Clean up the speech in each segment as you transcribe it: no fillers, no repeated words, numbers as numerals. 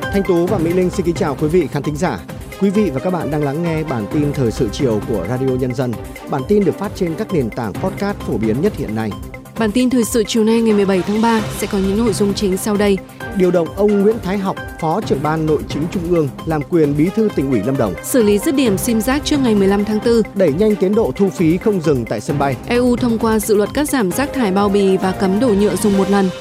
Thanh Tú và Mỹ Linh xin kính chào quý vị khán thính giả. Quý vị và các bạn đang lắng nghe bản tin thời sự chiều của Radio Nhân dân. Bản tin được phát trên các nền tảng podcast phổ biến nhất hiện nay. Bản tin thời sự chiều nay ngày 17 tháng 3 sẽ có những nội dung chính sau đây. Điều động ông Nguyễn Thái Học, Phó trưởng ban Nội chính Trung ương làm quyền Bí thư Tỉnh ủy Lâm Đồng. Xử lý dứt điểm sim rác trước ngày 15 tháng 4. Đẩy nhanh tiến độ thu phí không dừng tại sân bay. EU thông qua dự luật cắt giảm rác thải bao bì và cấm đồ nhựa dùng một lần.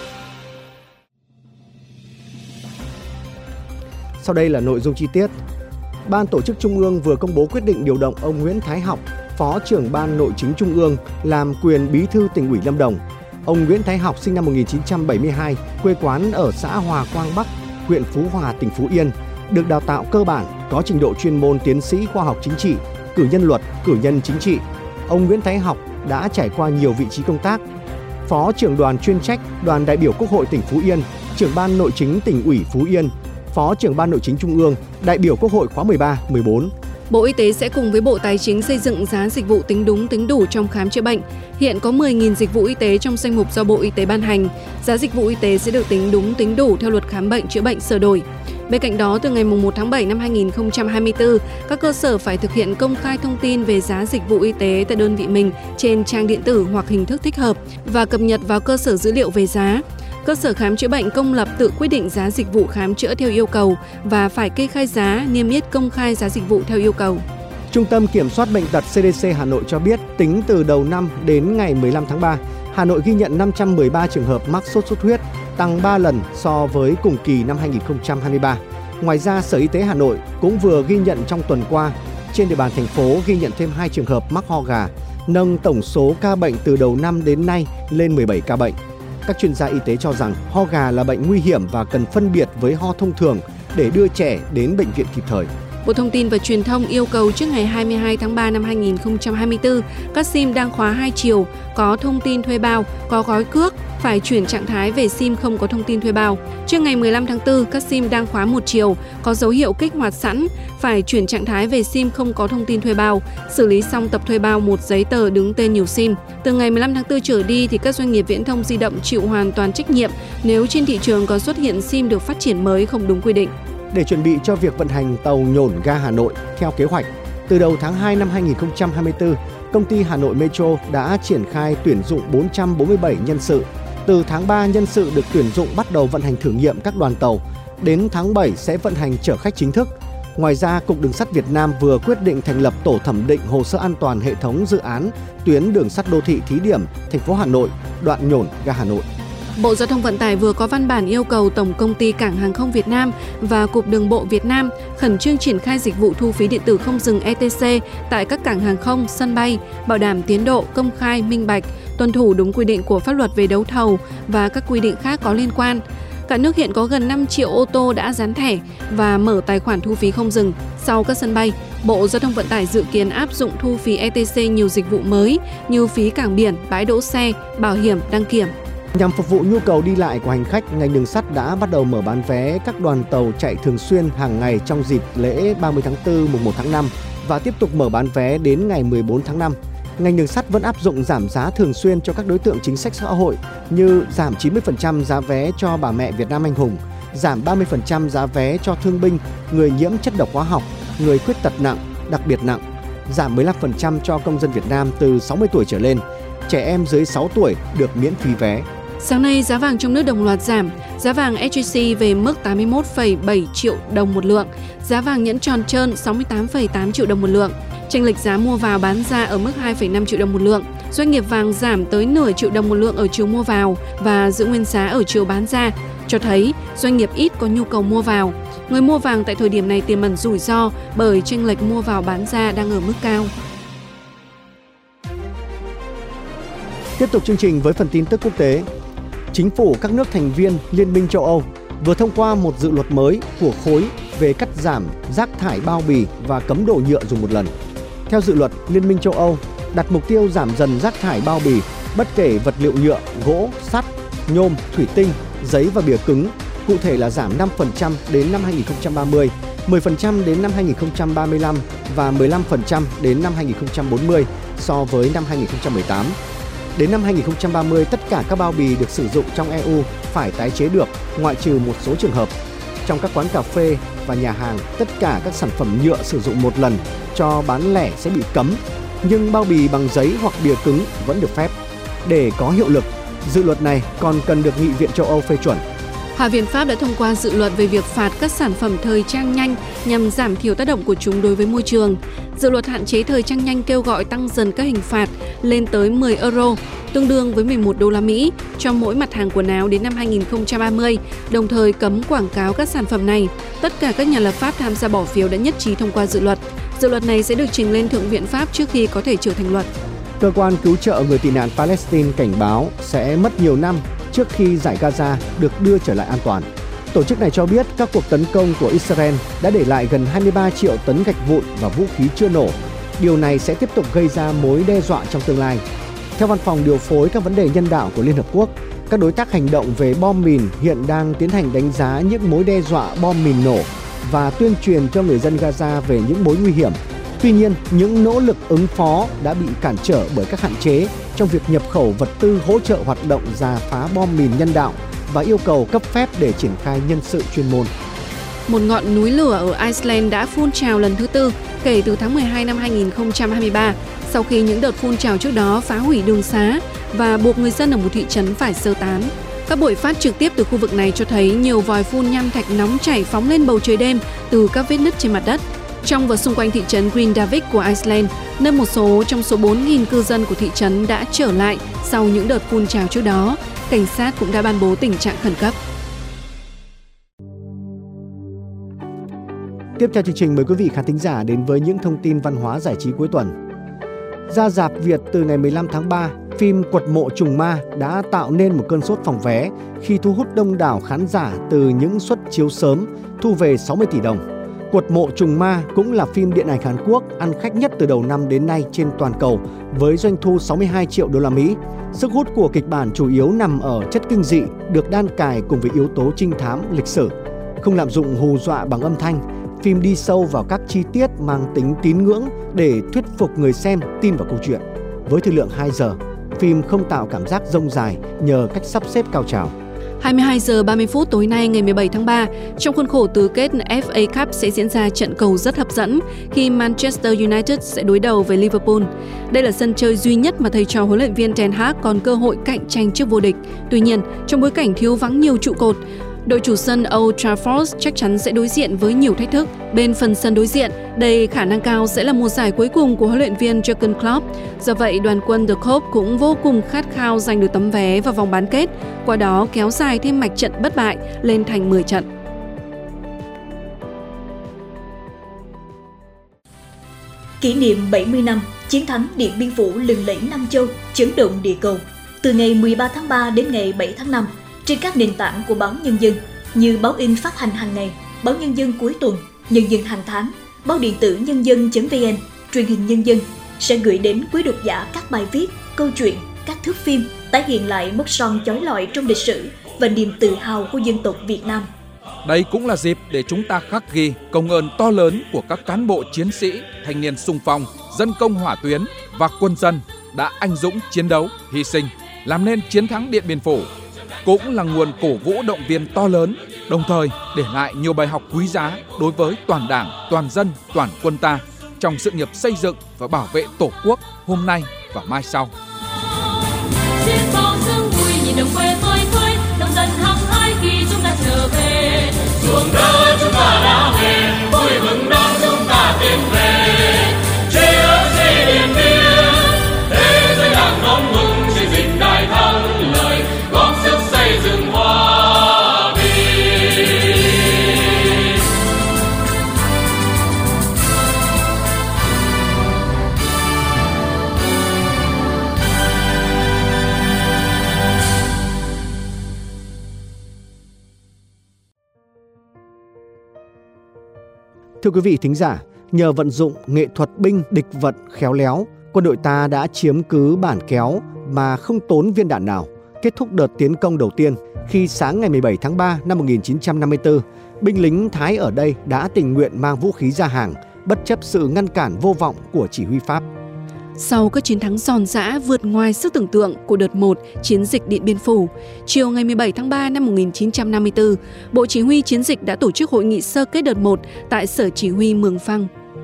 Sau đây là nội dung chi tiết. Ban Tổ chức Trung ương vừa công bố quyết định điều động ông Nguyễn Thái Học, Phó trưởng ban Nội chính Trung ương làm quyền Bí thư Tỉnh ủy Lâm Đồng. Ông Nguyễn Thái Học sinh năm 1972, quê quán ở xã Hòa Quang Bắc, huyện Phú Hòa, tỉnh Phú Yên, được đào tạo cơ bản, có trình độ chuyên môn tiến sĩ khoa học chính trị, cử nhân luật, cử nhân chính trị. Ông Nguyễn Thái Học đã trải qua nhiều vị trí công tác: Phó trưởng đoàn chuyên trách Đoàn đại biểu Quốc hội tỉnh Phú Yên, trưởng ban Nội chính Tỉnh ủy Phú Yên, Phó trưởng ban Nội chính Trung ương, đại biểu Quốc hội khóa 13, 14. Bộ Y tế sẽ cùng với Bộ Tài chính xây dựng giá dịch vụ tính đúng tính đủ trong khám chữa bệnh. Hiện có 10.000 dịch vụ y tế trong danh mục do Bộ Y tế ban hành. Giá dịch vụ y tế sẽ được tính đúng tính đủ theo luật khám bệnh chữa bệnh sửa đổi. Bên cạnh đó, từ ngày 1 tháng 7 năm 2024, các cơ sở phải thực hiện công khai thông tin về giá dịch vụ y tế tại đơn vị mình trên trang điện tử hoặc hình thức thích hợp và cập nhật vào cơ sở dữ liệu về giá. Cơ sở khám chữa bệnh công lập tự quyết định giá dịch vụ khám chữa theo yêu cầu và phải kê khai giá, niêm yết công khai giá dịch vụ theo yêu cầu. Trung tâm Kiểm soát Bệnh tật CDC Hà Nội cho biết tính từ đầu năm đến ngày 15 tháng 3, Hà Nội ghi nhận 513 trường hợp mắc sốt xuất huyết, tăng 3 lần so với cùng kỳ năm 2023. Ngoài ra, Sở Y tế Hà Nội cũng vừa ghi nhận trong tuần qua, trên địa bàn thành phố ghi nhận thêm 2 trường hợp mắc ho gà, nâng tổng số ca bệnh từ đầu năm đến nay lên 17 ca bệnh. Các chuyên gia y tế cho rằng ho gà là bệnh nguy hiểm và cần phân biệt với ho thông thường để đưa trẻ đến bệnh viện kịp thời. Bộ Thông tin và Truyền thông yêu cầu trước ngày 22 tháng 3 năm 2024, các SIM đang khóa 2 chiều, có thông tin thuê bao, có gói cước, phải chuyển trạng thái về SIM không có thông tin thuê bao. Trước ngày 15 tháng 4, các SIM đang khóa 1 chiều, có dấu hiệu kích hoạt sẵn, phải chuyển trạng thái về SIM không có thông tin thuê bao, xử lý xong tập thuê bao một giấy tờ đứng tên nhiều SIM. Từ ngày 15 tháng 4 trở đi thì các doanh nghiệp viễn thông di động chịu hoàn toàn trách nhiệm nếu trên thị trường có xuất hiện SIM được phát triển mới không đúng quy định. Để chuẩn bị cho việc vận hành tàu Nhổn ga Hà Nội theo kế hoạch, từ đầu tháng 2 năm 2024, công ty Hà Nội Metro đã triển khai tuyển dụng 447 nhân sự. Từ tháng 3, nhân sự được tuyển dụng bắt đầu vận hành thử nghiệm các đoàn tàu. Đến tháng 7 sẽ vận hành chở khách chính thức. Ngoài ra, Cục Đường sắt Việt Nam vừa quyết định thành lập tổ thẩm định hồ sơ an toàn hệ thống dự án tuyến đường sắt đô thị thí điểm thành phố Hà Nội, đoạn Nhổn ga Hà Nội. Bộ Giao thông Vận tải vừa có văn bản yêu cầu Tổng công ty Cảng hàng không Việt Nam và Cục Đường bộ Việt Nam khẩn trương triển khai dịch vụ thu phí điện tử không dừng ETC tại các cảng hàng không, sân bay, bảo đảm tiến độ, công khai, minh bạch, tuân thủ đúng quy định của pháp luật về đấu thầu và các quy định khác có liên quan. Cả nước hiện có gần 5 triệu ô tô đã dán thẻ và mở tài khoản thu phí không dừng. Sau các sân bay, Bộ Giao thông Vận tải dự kiến áp dụng thu phí ETC nhiều dịch vụ mới như phí cảng biển, bãi đỗ xe, bảo hiểm, đăng kiểm. Nhằm phục vụ nhu cầu đi lại của hành khách, ngành đường sắt đã bắt đầu mở bán vé các đoàn tàu chạy thường xuyên hàng ngày trong dịp lễ 30 tháng 4, mùng 1 tháng 5 và tiếp tục mở bán vé đến ngày 14 tháng 5. Ngành đường sắt vẫn áp dụng giảm giá thường xuyên cho các đối tượng chính sách xã hội như giảm 90% giá vé cho bà mẹ Việt Nam anh hùng, giảm 30% giá vé cho thương binh, người nhiễm chất độc hóa học, người khuyết tật nặng, đặc biệt nặng, giảm 15% cho công dân Việt Nam từ 60 tuổi trở lên, trẻ em dưới 6 tuổi được miễn phí vé. Sáng nay, giá vàng trong nước đồng loạt giảm, giá vàng SJC về mức 81,7 triệu đồng một lượng, giá vàng nhẫn tròn trơn 68,8 triệu đồng một lượng. Chênh lệch giá mua vào bán ra ở mức 2,5 triệu đồng một lượng. Doanh nghiệp vàng giảm tới nửa triệu đồng một lượng ở chiều mua vào và giữ nguyên giá ở chiều bán ra, cho thấy doanh nghiệp ít có nhu cầu mua vào. Người mua vàng tại thời điểm này tiềm ẩn rủi ro bởi chênh lệch mua vào bán ra đang ở mức cao. Tiếp tục chương trình với phần tin tức quốc tế. Chính phủ các nước thành viên Liên minh châu Âu vừa thông qua một dự luật mới của khối về cắt giảm rác thải bao bì và cấm đồ nhựa dùng một lần. Theo dự luật, Liên minh châu Âu đặt mục tiêu giảm dần rác thải bao bì, bất kể vật liệu nhựa, gỗ, sắt, nhôm, thủy tinh, giấy và bìa cứng, cụ thể là giảm 5% đến năm 2030, 10% đến năm 2035 và 15% đến năm 2040 so với năm 2018. Đến năm 2030, tất cả các bao bì được sử dụng trong EU phải tái chế được, ngoại trừ một số trường hợp. trong các quán cà phê và nhà hàng, tất cả các sản phẩm nhựa sử dụng một lần cho bán lẻ sẽ bị cấm, nhưng bao bì bằng giấy hoặc bìa cứng vẫn được phép. Để có hiệu lực, dự luật này còn cần được Nghị viện châu Âu phê chuẩn. Hạ viện Pháp đã thông qua dự luật về việc phạt các sản phẩm thời trang nhanh nhằm giảm thiểu tác động của chúng đối với môi trường. Dự luật hạn chế thời trang nhanh kêu gọi tăng dần các hình phạt lên tới 10 euro, tương đương với 11 đô la Mỹ cho mỗi mặt hàng quần áo đến năm 2030, đồng thời cấm quảng cáo các sản phẩm này. Tất cả các nhà lập pháp tham gia bỏ phiếu đã nhất trí thông qua dự luật. Dự luật này sẽ được trình lên Thượng viện Pháp trước khi có thể trở thành luật. Cơ quan cứu trợ người tị nạn Palestine cảnh báo sẽ mất nhiều năm trước khi giải Gaza được đưa trở lại an toàn. Tổ chức này cho biết các cuộc tấn công của Israel đã để lại gần 23 triệu tấn gạch vụn và vũ khí chưa nổ. Điều này sẽ tiếp tục gây ra mối đe dọa trong tương lai. Theo Văn phòng điều phối các vấn đề nhân đạo của Liên Hợp Quốc, các đối tác hành động về bom mìn hiện đang tiến hành đánh giá những mối đe dọa bom mìn nổ và tuyên truyền cho người dân Gaza về những mối nguy hiểm. Tuy nhiên, những nỗ lực ứng phó đã bị cản trở bởi các hạn chế trong việc nhập khẩu vật tư hỗ trợ hoạt động rà phá bom mìn nhân đạo và yêu cầu cấp phép để triển khai nhân sự chuyên môn. Một ngọn núi lửa ở Iceland đã phun trào lần thứ tư kể từ tháng 12 năm 2023, sau khi những đợt phun trào trước đó phá hủy đường xá và buộc người dân ở một thị trấn phải sơ tán. Các buổi phát trực tiếp từ khu vực này cho thấy nhiều vòi phun nham thạch nóng chảy phóng lên bầu trời đêm từ các vết nứt trên mặt đất. Trong và xung quanh thị trấn Grindavik của Iceland, nơi một số trong số 4.000 cư dân của thị trấn đã trở lại sau những đợt phun trào trước đó, cảnh sát cũng đã ban bố tình trạng khẩn cấp. Tiếp theo chương trình, mời quý vị khán thính giả đến với những thông tin văn hóa giải trí cuối tuần. Ra rạp Việt từ ngày 15 tháng 3, phim Quật mộ trùng ma đã tạo nên một cơn sốt phòng vé khi thu hút đông đảo khán giả từ những suất chiếu sớm, thu về 60 tỷ đồng. Quật mộ trùng ma cũng là phim điện ảnh Hàn Quốc ăn khách nhất từ đầu năm đến nay trên toàn cầu với doanh thu 62 triệu đô la Mỹ. Sức hút của kịch bản chủ yếu nằm ở chất kinh dị được đan cài cùng với yếu tố trinh thám, lịch sử. Không lạm dụng hù dọa bằng âm thanh, phim đi sâu vào các chi tiết mang tính tín ngưỡng để thuyết phục người xem tin vào câu chuyện. Với thời lượng 2 giờ, phim không tạo cảm giác rông dài nhờ cách sắp xếp cao trào. 22 giờ 30 phút tối nay ngày 17 tháng 3, trong khuôn khổ tứ kết FA Cup sẽ diễn ra trận cầu rất hấp dẫn khi Manchester United sẽ đối đầu với Liverpool. Đây là sân chơi duy nhất mà thầy trò huấn luyện viên Ten Hag còn cơ hội cạnh tranh trước vô địch. Tuy nhiên, trong bối cảnh thiếu vắng nhiều trụ cột, đội chủ sân Old Trafford chắc chắn sẽ đối diện với nhiều thách thức. Bên phần sân đối diện, đây khả năng cao sẽ là mùa giải cuối cùng của huấn luyện viên Jurgen Klopp. Do vậy, đoàn quân The Kop cũng vô cùng khát khao giành được tấm vé vào vòng bán kết, qua đó kéo dài thêm mạch trận bất bại lên thành 10 trận. Kỷ niệm 70 năm chiến thắng Điện Biên Phủ lừng lẫy Nam Châu, chấn động địa cầu. Từ ngày 13 tháng 3 đến ngày 7 tháng 5, trên các nền tảng của báo Nhân dân như báo in phát hành hàng ngày, báo Nhân dân cuối tuần, Nhân dân hàng tháng, báo điện tử nhân dân.vn, truyền hình Nhân dân sẽ gửi đến quý độc giả các bài viết, câu chuyện, các thước phim tái hiện lại mốc son chói lọi trong lịch sử và niềm tự hào của dân tộc Việt Nam. Đây cũng là dịp để chúng ta khắc ghi công ơn to lớn của các cán bộ chiến sĩ, thanh niên xung phong, dân công hỏa tuyến và quân dân đã anh dũng chiến đấu, hy sinh, làm nên chiến thắng Điện Biên Phủ. Cũng là nguồn cổ vũ động viên to lớn, đồng thời để lại nhiều bài học quý giá đối với toàn Đảng, toàn dân, toàn quân ta trong sự nghiệp xây dựng và bảo vệ Tổ quốc hôm nay và mai sau. Chiến bao sương vui nhìn đồng quê phơi phới, nông dân hăng hái khi chúng ta trở về. Ruộng đất chúng ta đã về, vui mừng đón chúng ta tiến về. Tri ân xây Điện Biên, thế giới đang đón mừng xây dựng đại thắng lợi, góp sức xây dựng hòa bình. Thưa quý vị thính giả, nhờ vận dụng nghệ thuật binh địch vận khéo léo, quân đội ta đã chiếm cứ Bản Kéo mà không tốn viên đạn nào, kết thúc đợt tiến công đầu tiên khi sáng ngày 17 tháng 3 năm 1954, binh lính Thái ở đây đã tình nguyện mang vũ khí ra hàng, bất chấp sự ngăn cản vô vọng của chỉ huy Pháp. Sau các chiến thắng giòn giã vượt ngoài sức tưởng tượng của đợt 1 chiến dịch Điện Biên Phủ, chiều ngày 17 tháng 3 năm 1954, Bộ Chỉ huy Chiến dịch đã tổ chức hội nghị sơ kết đợt 1 tại Sở Chỉ huy Mường Phăng.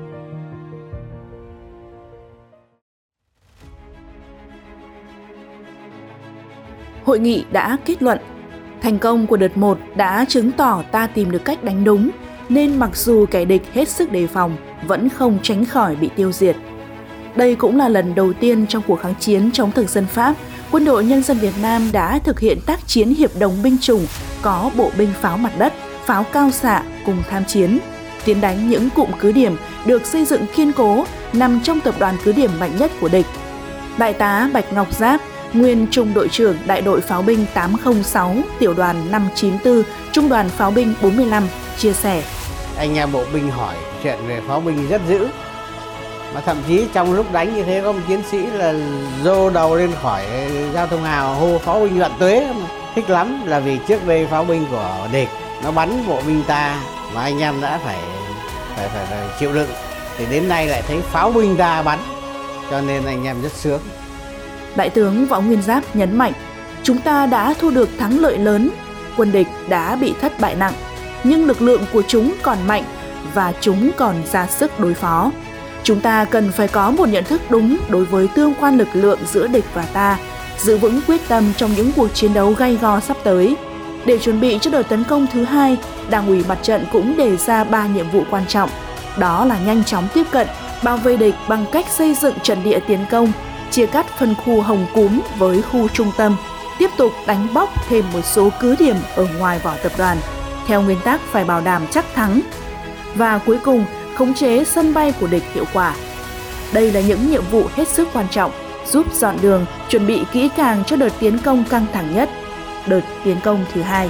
Hội nghị đã kết luận, thành công của đợt 1 đã chứng tỏ ta tìm được cách đánh đúng, nên mặc dù kẻ địch hết sức đề phòng, vẫn không tránh khỏi bị tiêu diệt. Đây cũng là lần đầu tiên trong cuộc kháng chiến chống thực dân Pháp, Quân đội Nhân dân Việt Nam đã thực hiện tác chiến hiệp đồng binh chủng có bộ binh pháo mặt đất, pháo cao xạ cùng tham chiến, tiến đánh những cụm cứ điểm được xây dựng kiên cố nằm trong tập đoàn cứ điểm mạnh nhất của địch. Đại tá Bạch Ngọc Giáp, nguyên trung đội trưởng đại đội pháo binh 806, tiểu đoàn 594, trung đoàn pháo binh 45, chia sẻ. Anh em bộ binh hỏi chuyện về pháo binh rất dữ. Mà thậm chí trong lúc đánh như thế có một chiến sĩ là dô đầu lên khỏi giao thông hào hô pháo binh vạn tuế. Thích lắm là vì trước đây pháo binh của địch nó bắn bộ binh ta mà anh em đã phải chịu đựng. Thì đến nay lại thấy pháo binh ta bắn, cho nên anh em rất sướng. Đại tướng Võ Nguyên Giáp nhấn mạnh, chúng ta đã thu được thắng lợi lớn, quân địch đã bị thất bại nặng, nhưng lực lượng của chúng còn mạnh và chúng còn ra sức đối phó. Chúng ta cần phải có một nhận thức đúng đối với tương quan lực lượng giữa địch và ta, giữ vững quyết tâm trong những cuộc chiến đấu gay go sắp tới. Để chuẩn bị cho đợt tấn công thứ 2, Đảng ủy Mặt trận cũng đề ra 3 nhiệm vụ quan trọng. Đó là nhanh chóng tiếp cận, bao vây địch bằng cách xây dựng trận địa tiến công, chia cắt phân khu Hồng Cúm với khu trung tâm, tiếp tục đánh bóc thêm một số cứ điểm ở ngoài vỏ tập đoàn, theo nguyên tắc phải bảo đảm chắc thắng. Và cuối cùng, khống chế sân bay của địch hiệu quả. Đây là những nhiệm vụ hết sức quan trọng, giúp dọn đường, chuẩn bị kỹ càng cho đợt tiến công căng thẳng nhất, đợt tiến công thứ 2.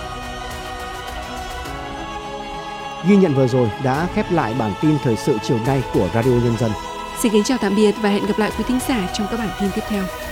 Ghi nhận vừa rồi đã khép lại bản tin thời sự chiều nay của Radio Nhân dân. Xin kính chào tạm biệt và hẹn gặp lại quý thính giả trong các bản tin tiếp theo.